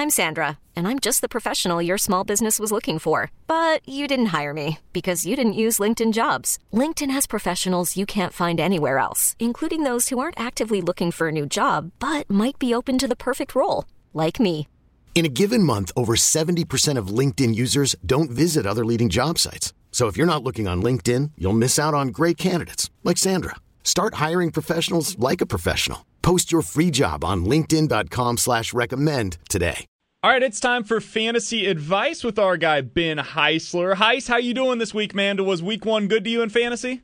I'm Sandra, and I'm just the professional your small business was looking for. But you didn't hire me because you didn't use LinkedIn Jobs. LinkedIn has professionals you can't find anywhere else, including those who aren't actively looking for a new job, but might be open to the perfect role, like me. In a given month, over 70% of LinkedIn users don't visit other leading job sites. So if you're not looking on LinkedIn, you'll miss out on great candidates like Sandra. Start hiring professionals like a professional. Post your free job on linkedin.com/recommend today. All right, it's time for fantasy advice with our guy, Ben Heisler. Heis, how you doing this week, man? Was week one good to you in fantasy?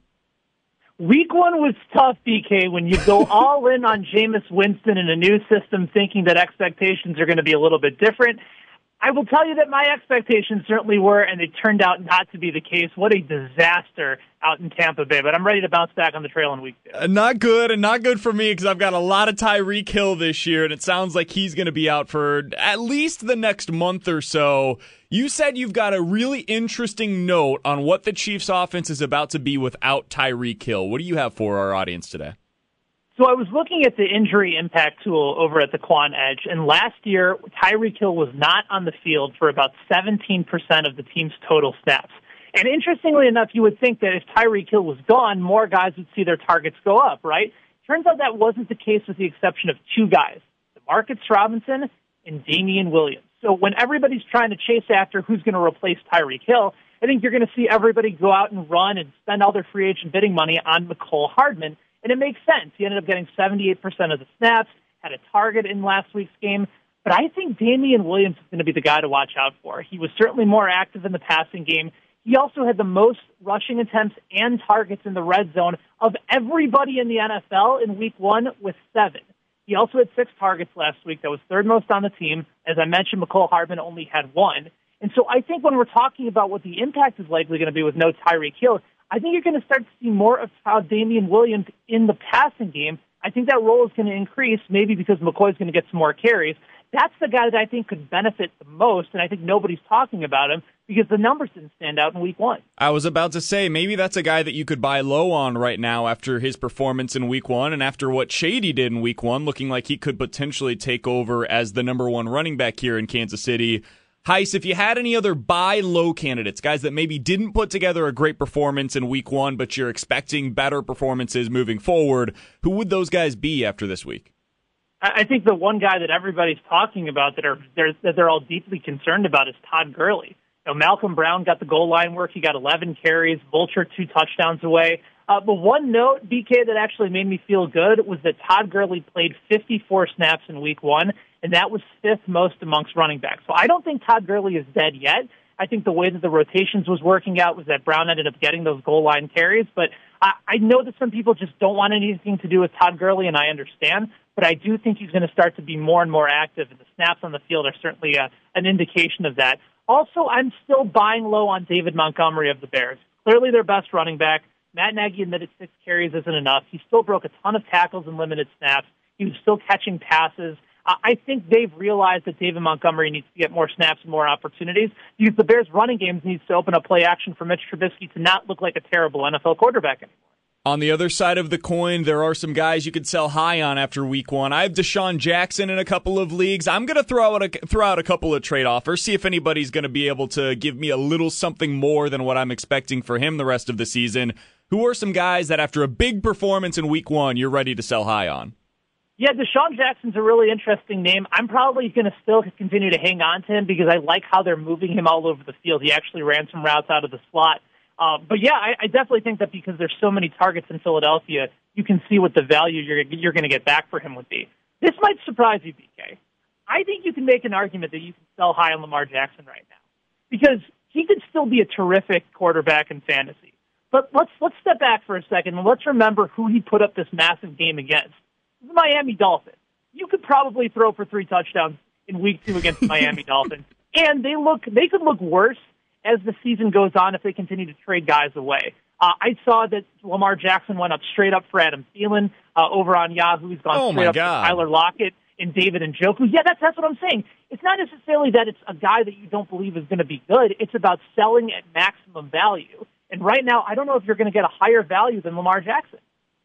Week one was tough, BK, when you go all in on Jameis Winston in a new system thinking that expectations are going to be a little bit different. I will tell you that my expectations certainly were, and they turned out not to be the case. What a disaster out in Tampa Bay, but I'm ready to bounce back on the trail in week two. Not good, and not good for me because I've got a lot of Tyreek Hill this year, and it sounds like he's going to be out for at least the next month or so. You said you've got a really interesting note on what the Chiefs' offense is about to be without Tyreek Hill. What do you have for our audience today? So I was looking at the injury impact tool over at the Quan Edge, and last year, Tyreek Hill was not on the field for about 17% of the team's total snaps. And interestingly enough, you would think that if Tyreek Hill was gone, more guys would see their targets go up, right? Turns out that wasn't the case with the exception of two guys, Demarcus Robinson and Damian Williams. So when everybody's trying to chase after who's going to replace Tyreek Hill, I think you're going to see everybody go out and run and spend all their free agent bidding money on Mecole Hardman. And it makes sense. He ended up getting 78% of the snaps, had a target in last week's game. But I think Damian Williams is going to be the guy to watch out for. He was certainly more active in the passing game. He also had the most rushing attempts and targets in the red zone of everybody in the NFL in week one with 7. He also had 6 targets last week. That was third most on the team. As I mentioned, Mecole Hardman only had 1. And so I think when we're talking about what the impact is likely going to be with no Tyreek Hill, I think you're going to start to see more of how Damian Williams in the passing game. I think that role is going to increase, maybe because McCoy's going to get some more carries. That's the guy that I think could benefit the most, and I think nobody's talking about him because the numbers didn't stand out in week one. I was about to say, maybe that's a guy that you could buy low on right now after his performance in week one and after what Shady did in week one, looking like he could potentially take over as the number one running back here in Kansas City. Heis, if you had any other buy low candidates, guys that maybe didn't put together a great performance in week one, but you're expecting better performances moving forward, who would those guys be after this week? I think the one guy that everybody's talking about that they're all deeply concerned about is Todd Gurley. You know, Malcolm Brown got the goal line work. He got 11 carries, Vulture 2 touchdowns away. But one note, BK, that actually made me feel good was that Todd Gurley played 54 snaps in week one, and that was 5th most amongst running backs. So I don't think Todd Gurley is dead yet. I think the way that the rotations was working out was that Brown ended up getting those goal line carries. But I know that some people just don't want anything to do with Todd Gurley, and I understand. But I do think he's going to start to be more and more active, and the snaps on the field are certainly an indication of that. Also, I'm still buying low on David Montgomery of the Bears. Clearly their best running back. Matt Nagy admitted 6 carries isn't enough. He still broke a ton of tackles in limited snaps. He was still catching passes. I think they've realized that David Montgomery needs to get more snaps and more opportunities because the Bears' running game needs to open up play action for Mitch Trubisky to not look like a terrible NFL quarterback anymore. On the other side of the coin, there are some guys you could sell high on after week one. I have Deshaun Jackson in a couple of leagues. I'm going to throw out a couple of trade offers, see if anybody's going to be able to give me a little something more than what I'm expecting for him the rest of the season. Who are some guys that after a big performance in week one, you're ready to sell high on? Yeah, Deshaun Jackson's a really interesting name. I'm probably going to still continue to hang on to him because I like how they're moving him all over the field. He actually ran some routes out of the slot. But yeah, I definitely think that because there's so many targets in Philadelphia, you can see what the value you're going to get back for him would be. This might surprise you, BK. I think you can make an argument that you can sell high on Lamar Jackson right now because he could still be a terrific quarterback in fantasy. But let's step back for a second and let's remember who he put up this massive game against. The Miami Dolphins. You could probably throw for 3 touchdowns in week 2 against the Miami Dolphins. And they could look worse as the season goes on if they continue to trade guys away. I saw that Lamar Jackson went up straight up for Adam Thielen over on Yahoo. He's gone straight up for Tyler Lockett and David Njoku. Yeah, that's what I'm saying. It's not necessarily that it's a guy that you don't believe is going to be good. It's about selling at maximum value. And right now, I don't know if you're going to get a higher value than Lamar Jackson.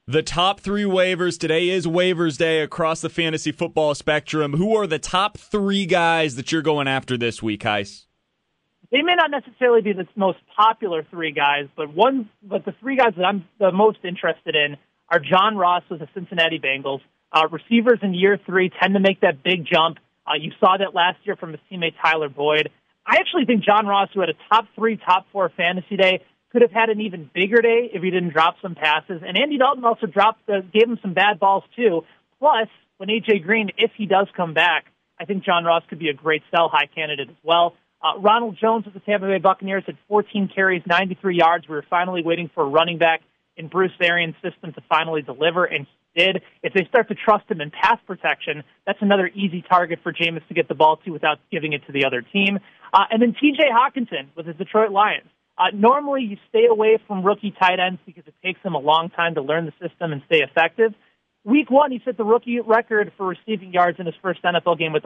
The top 3 waivers. Today is waivers day across the fantasy football spectrum. Who are the top 3 guys that you're going after this week, Heis? They may not necessarily be the most popular 3 guys, but the 3 guys that I'm the most interested in are John Ross with the Cincinnati Bengals. Receivers in year 3 tend to make that big jump. You saw that last year from his teammate Tyler Boyd. I actually think John Ross, who had a top 3, top 4 fantasy day, could have had an even bigger day if he didn't drop some passes. And Andy Dalton also gave him some bad balls too. Plus, when A.J. Green, if he does come back, I think John Ross could be a great sell-high candidate as well. Ronald Jones with the Tampa Bay Buccaneers had 14 carries, 93 yards. We were finally waiting for a running back in Bruce Arians' system to finally deliver, and he did. If they start to trust him in pass protection, that's another easy target for Jameis to get the ball to without giving it to the other team. And then T.J. Hockenson with the Detroit Lions. Normally, you stay away from rookie tight ends because it takes them a long time to learn the system and stay effective. Week 1, he set the rookie record for receiving yards in his first NFL game with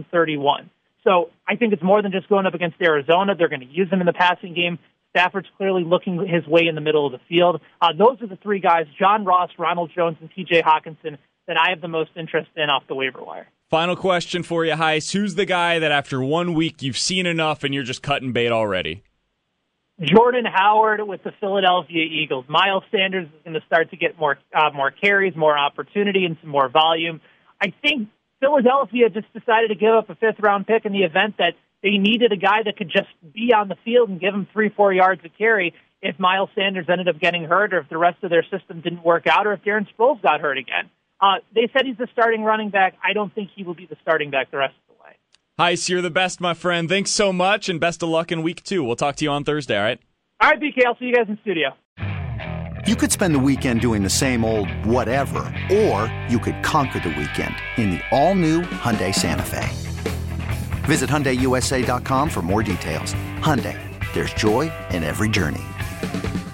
131. So I think it's more than just going up against Arizona. They're going to use him in the passing game. Stafford's clearly looking his way in the middle of the field. Those are the 3 guys, John Ross, Ronald Jones, and T.J. Hockenson, that I have the most interest in off the waiver wire. Final question for you, Heis. Who's the guy that after 1 week you've seen enough and you're just cutting bait already? Jordan Howard with the Philadelphia Eagles. Miles Sanders is going to start to get more carries, more opportunity, and some more volume. I think Philadelphia just decided to give up a 5th-round pick in the event that they needed a guy that could just be on the field and give them 3-4 yards a carry if Miles Sanders ended up getting hurt or if the rest of their system didn't work out or if Darren Sproles got hurt again. They said he's the starting running back. I don't think he will be the starting back the rest of the way. Heis, you're the best, my friend. Thanks so much, and best of luck in week 2. We'll talk to you on Thursday, all right? All right, BK, I'll see you guys in studio. You could spend the weekend doing the same old whatever, or you could conquer the weekend in the all-new Hyundai Santa Fe. Visit HyundaiUSA.com for more details. Hyundai, there's joy in every journey.